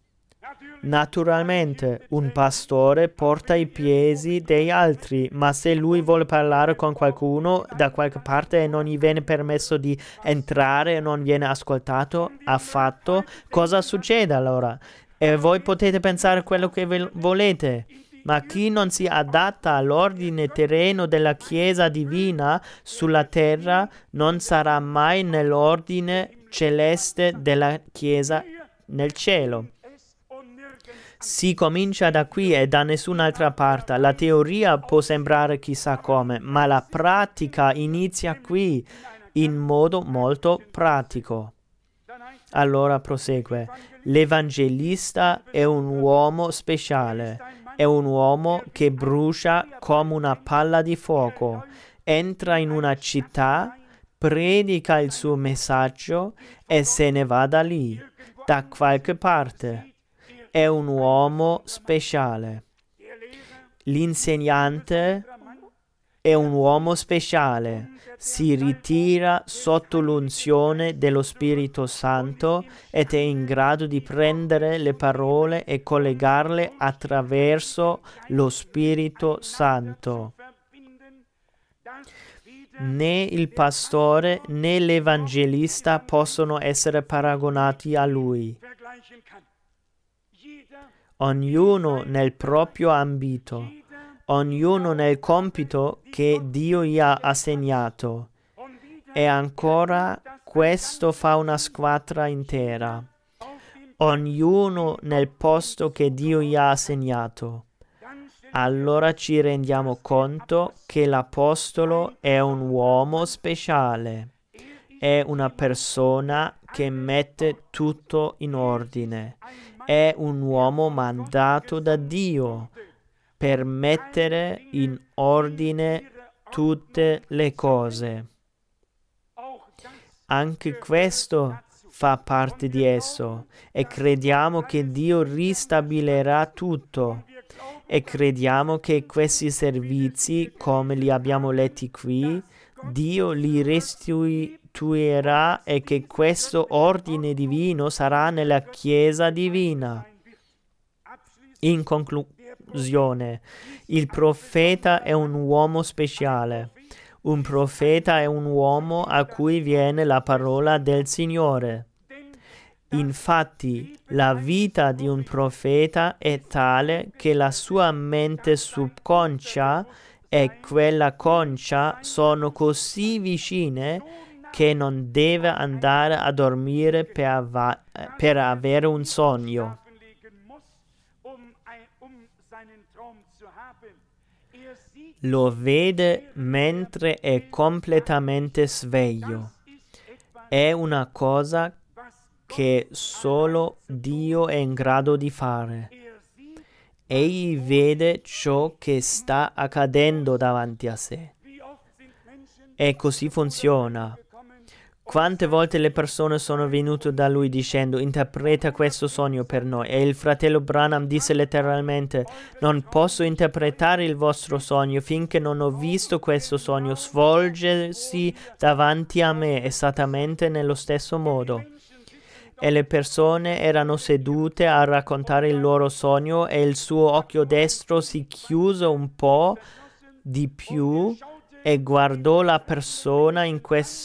Naturalmente, un pastore porta i pesi degli altri, ma se lui vuole parlare con qualcuno da qualche parte e non gli viene permesso di entrare e non viene ascoltato affatto, cosa succede allora? E voi potete pensare quello che volete. Ma chi non si adatta all'ordine terreno della Chiesa divina sulla terra non sarà mai nell'ordine celeste della Chiesa nel cielo. Si comincia da qui e da nessun'altra parte. La teoria può sembrare chissà come, ma la pratica inizia qui in modo molto pratico. Allora prosegue: l'evangelista è un uomo speciale. È un uomo che brucia come una palla di fuoco. Entra in una città, predica il suo messaggio e se ne va da lì, da qualche parte. È un uomo speciale. L'insegnante è un uomo speciale. Si ritira sotto l'unzione dello Spirito Santo ed è in grado di prendere le parole e collegarle attraverso lo Spirito Santo. Né il pastore né l'evangelista possono essere paragonati a lui. Ognuno nel proprio ambito. Ognuno nel compito che Dio gli ha assegnato. E ancora questo fa una squadra intera. Ognuno nel posto che Dio gli ha assegnato. Allora ci rendiamo conto che l'apostolo è un uomo speciale. È una persona che mette tutto in ordine. È un uomo mandato da Dio per mettere in ordine tutte le cose. Anche questo fa parte di esso e crediamo che Dio ristabilirà tutto. e crediamo che questi servizi, come li abbiamo letti qui, Dio li restituirà e che questo ordine divino sarà nella Chiesa divina. In conclusione, il profeta è un uomo speciale. Un profeta è un uomo a cui viene la parola del Signore. Infatti, la vita di un profeta è tale che la sua mente subconscia e quella conscia sono così vicine che non deve andare a dormire per avere un sogno. Lo vede mentre è completamente sveglio. È una cosa che solo Dio è in grado di fare. Egli vede ciò che sta accadendo davanti a sé. E così funziona. Quante volte le persone sono venute da lui dicendo: interpreta questo sogno per noi. E il fratello Branham disse letteralmente: non posso interpretare il vostro sogno finché non ho visto questo sogno svolgersi davanti a me esattamente nello stesso modo. E le persone erano sedute a raccontare il loro sogno e il suo occhio destro si chiuse un po' di più e guardò la persona in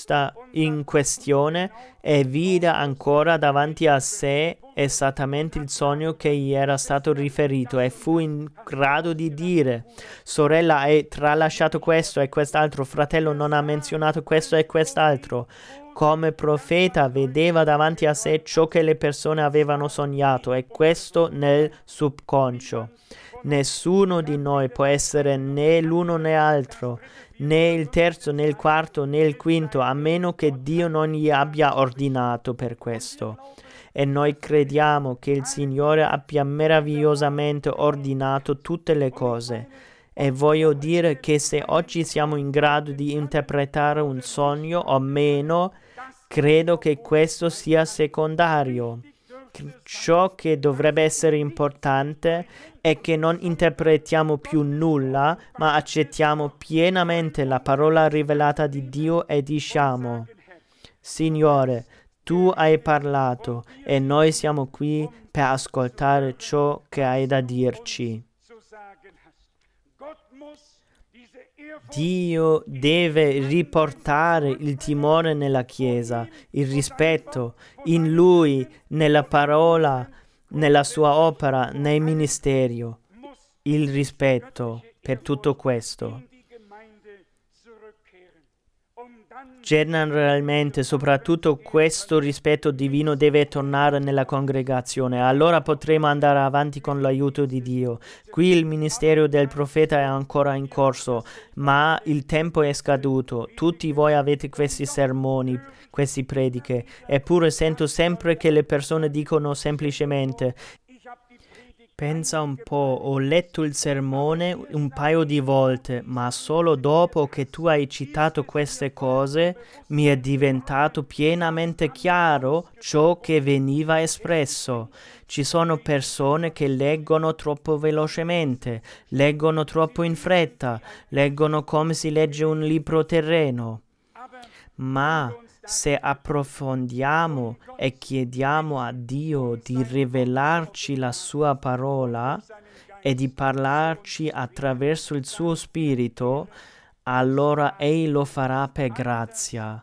questione e vide ancora davanti a sé esattamente il sogno che gli era stato riferito e fu in grado di dire: sorella, hai tralasciato questo e quest'altro, fratello non ha menzionato questo e quest'altro. Come profeta vedeva davanti a sé ciò che le persone avevano sognato e questo nel subconscio. Nessuno di noi può essere né l'uno né l'altro, né il terzo, né il quarto, né il quinto, a meno che Dio non gli abbia ordinato per questo. E noi crediamo che il Signore abbia meravigliosamente ordinato tutte le cose. E voglio dire che se oggi siamo in grado di interpretare un sogno o meno, credo che questo sia secondario. Ciò che dovrebbe essere importante è che non interpretiamo più nulla, ma accettiamo pienamente la parola rivelata di Dio e diciamo: Signore, tu hai parlato e noi siamo qui per ascoltare ciò che hai da dirci. Dio deve riportare il timore nella Chiesa, il rispetto in Lui, nella parola, nella sua opera, nel ministero. Il rispetto per tutto questo. Generalmente, soprattutto questo rispetto divino deve tornare nella congregazione. Allora potremo andare avanti con l'aiuto di Dio. Qui il ministero del profeta è ancora in corso, ma il tempo è scaduto. Tutti voi avete questi sermoni, queste prediche, eppure sento sempre che le persone dicono semplicemente: pensa un po', ho letto il sermone un paio di volte, ma solo dopo che tu hai citato queste cose mi è diventato pienamente chiaro ciò che veniva espresso. Ci sono persone che leggono troppo velocemente, leggono troppo in fretta, leggono come si legge un libro terreno. Ma se approfondiamo e chiediamo a Dio di rivelarci la sua parola e di parlarci attraverso il suo spirito, allora Egli lo farà per grazia.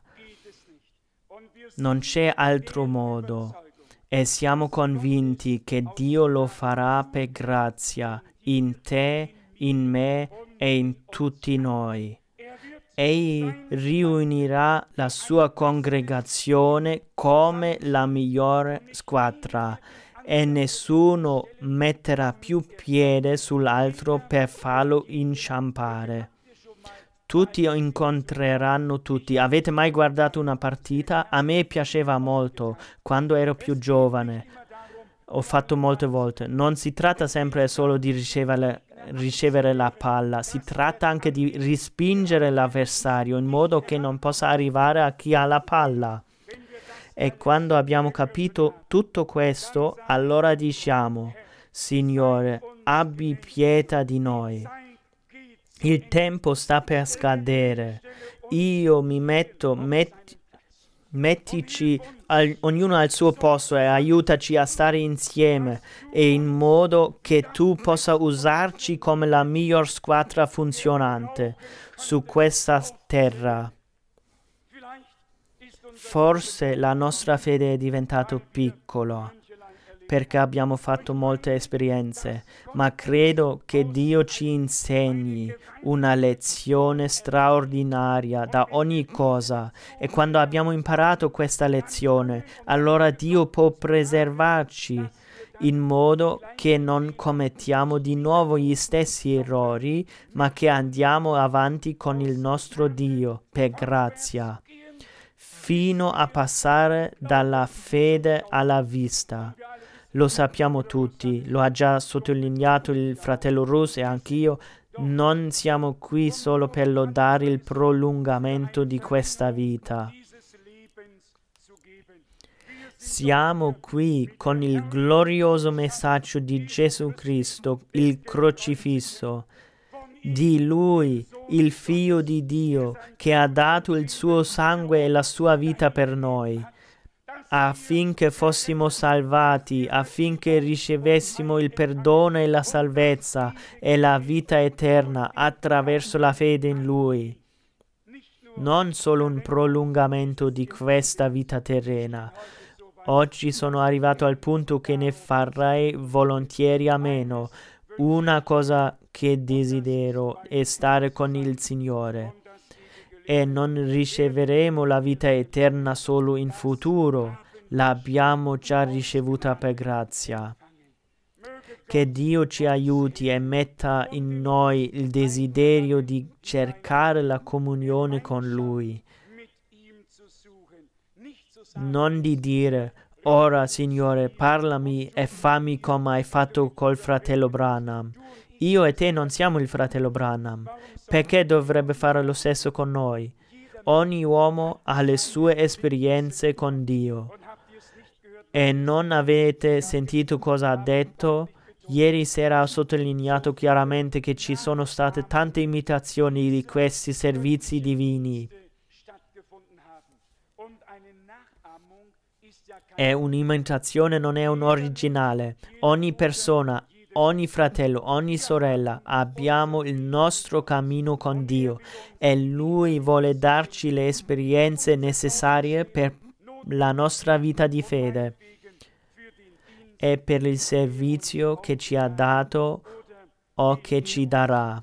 Non c'è altro modo e siamo convinti che Dio lo farà per grazia in te, in me e in tutti noi. Egli riunirà la sua congregazione come la migliore squadra e nessuno metterà più piede sull'altro per farlo inciampare. Tutti incontreranno tutti. Avete mai guardato una partita? A me piaceva molto quando ero più giovane. Ho fatto molte volte. Non si tratta sempre solo di ricevere la palla, si tratta anche di respingere l'avversario in modo che non possa arrivare a chi ha la palla. E quando abbiamo capito tutto questo, allora diciamo: Signore, abbi pietà di noi. Il tempo sta per scadere. Io mi mettici ognuno al suo posto e aiutaci a stare insieme e in modo che tu possa usarci come la miglior squadra funzionante su questa terra. Forse la nostra fede è diventata piccola perché abbiamo fatto molte esperienze, ma credo che Dio ci insegni una lezione straordinaria da ogni cosa, e quando abbiamo imparato questa lezione, allora Dio può preservarci in modo che non commettiamo di nuovo gli stessi errori, ma che andiamo avanti con il nostro Dio per grazia, fino a passare dalla fede alla vista. Lo sappiamo tutti, lo ha già sottolineato il fratello Russ e anch'io, non siamo qui solo per lodare il prolungamento di questa vita. Siamo qui con il glorioso messaggio di Gesù Cristo, il crocifisso, di Lui, il Figlio di Dio, che ha dato il suo sangue e la sua vita per noi, affinché fossimo salvati, affinché ricevessimo il perdono e la salvezza e la vita eterna attraverso la fede in Lui. Non solo un prolungamento di questa vita terrena. Oggi sono arrivato al punto che ne farei volentieri a meno. Una cosa che desidero è stare con il Signore. E non riceveremo la vita eterna solo in futuro, l'abbiamo già ricevuta per grazia. Che Dio ci aiuti e metta in noi il desiderio di cercare la comunione con Lui. Non di dire, ora Signore, parlami e fammi come hai fatto col fratello Branham. Io e te non siamo il fratello Branham. Perché dovrebbe fare lo stesso con noi? Ogni uomo ha le sue esperienze con Dio. E non avete sentito cosa ha detto? Ieri sera ha sottolineato chiaramente che ci sono state tante imitazioni di questi servizi divini. È un'imitazione, non è un originale. Ogni persona, ogni fratello, ogni sorella, abbiamo il nostro cammino con Dio e Lui vuole darci le esperienze necessarie per la nostra vita di fede e per il servizio che ci ha dato o che ci darà.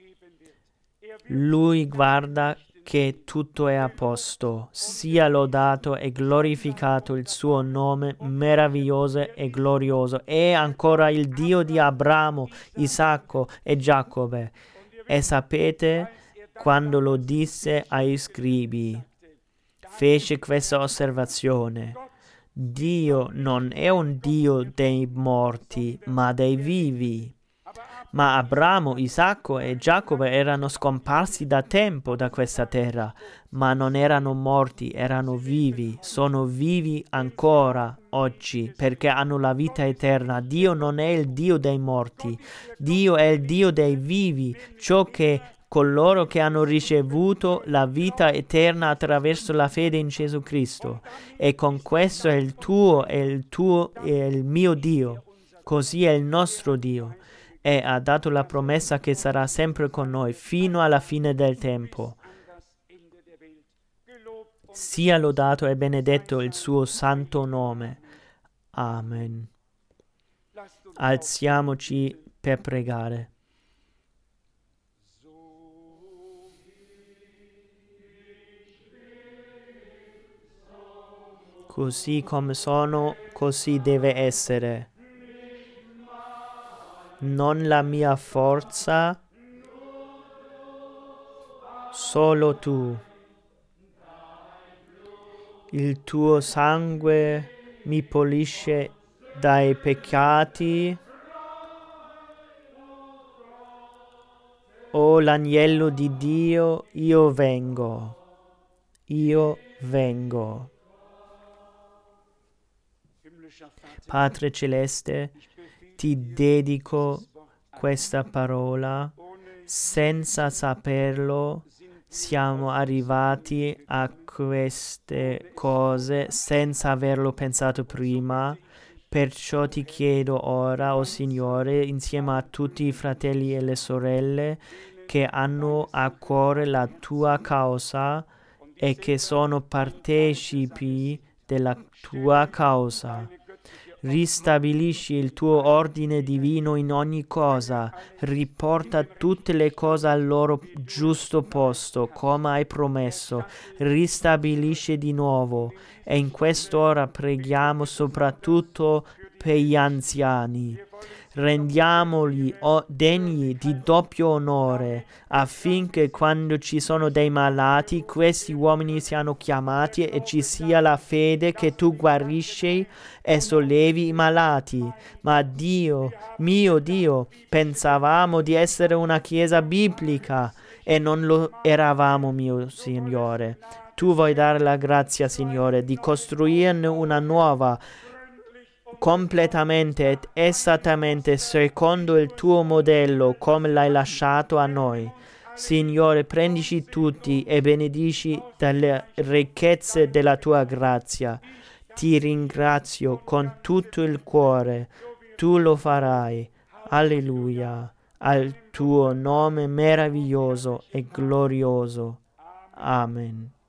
Lui guarda che tutto è a posto, sia lodato e glorificato il suo nome meraviglioso e glorioso. È ancora il Dio di Abramo, Isacco e Giacobbe. E sapete, quando lo disse ai scribi, fece questa osservazione: Dio non è un Dio dei morti, ma dei vivi. Ma Abramo, Isacco e Giacobbe erano scomparsi da tempo da questa terra, ma non erano morti, erano vivi, sono vivi ancora oggi perché hanno la vita eterna. Dio non è il Dio dei morti, Dio è il Dio dei vivi, ciò che coloro che hanno ricevuto la vita eterna attraverso la fede in Gesù Cristo. E con questo è il tuo e il mio Dio, così è il nostro Dio. E ha dato la promessa che sarà sempre con noi fino alla fine del tempo. Sia lodato e benedetto il suo santo nome. Amen. Alziamoci per pregare. Così come sono, così deve essere. Non la mia forza, solo tu. Il tuo sangue mi pulisce dai peccati. O l'agnello di Dio, io vengo. Io vengo. Padre Celeste, ti dedico questa parola, senza saperlo, siamo arrivati a queste cose senza averlo pensato prima. Perciò ti chiedo ora, Signore, insieme a tutti i fratelli e le sorelle che hanno a cuore la tua causa e che sono partecipi della tua causa. Ristabilisci il tuo ordine divino in ogni cosa, riporta tutte le cose al loro giusto posto, come hai promesso, ristabilisci di nuovo. E in quest'ora preghiamo soprattutto per gli anziani. Rendiamoli degni di doppio onore, affinché quando ci sono dei malati, questi uomini siano chiamati e ci sia la fede che tu guarisci e sollevi i malati. Ma Dio, mio Dio, pensavamo di essere una chiesa biblica e non lo eravamo, mio Signore. Tu vuoi dare la grazia, Signore, di costruirne una nuova, completamente ed esattamente secondo il tuo modello, come l'hai lasciato a noi. Signore, prendici tutti e benedici dalle ricchezze della tua grazia. Ti ringrazio con tutto il cuore. Tu lo farai. Alleluia. Al tuo nome meraviglioso e glorioso. Amen.